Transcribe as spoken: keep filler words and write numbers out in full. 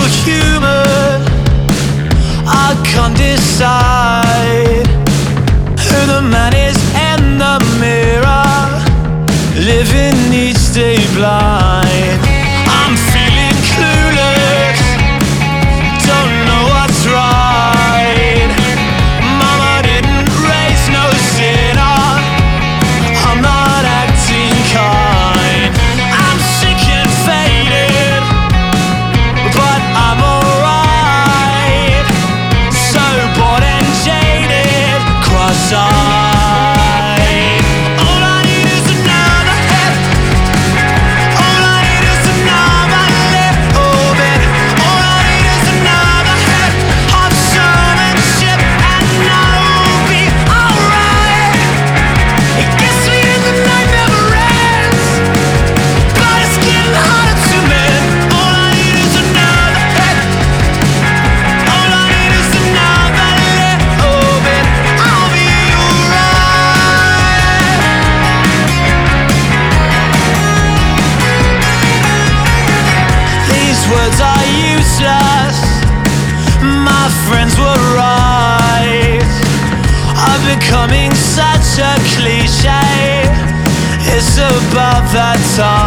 human. I can't decide who the man is in the mirror, living each day blind. I'm feeling clueless, don't know what's right. Mama didn't raise no sinner, I'm not acting kind. I'm sick and faded, but I'm alright. So bored and jaded, cross-eyed. All I need is another hit. All I need is another little bit. All I need is another hit of showmanship, and I'll be alright. It gets me in the night never ends, but it's getting harder to mend. All I need is another hit. All I need is another little bit. I'll be alright. These words are useless, my friends were right. I'm becoming such a cliche, it's about that time.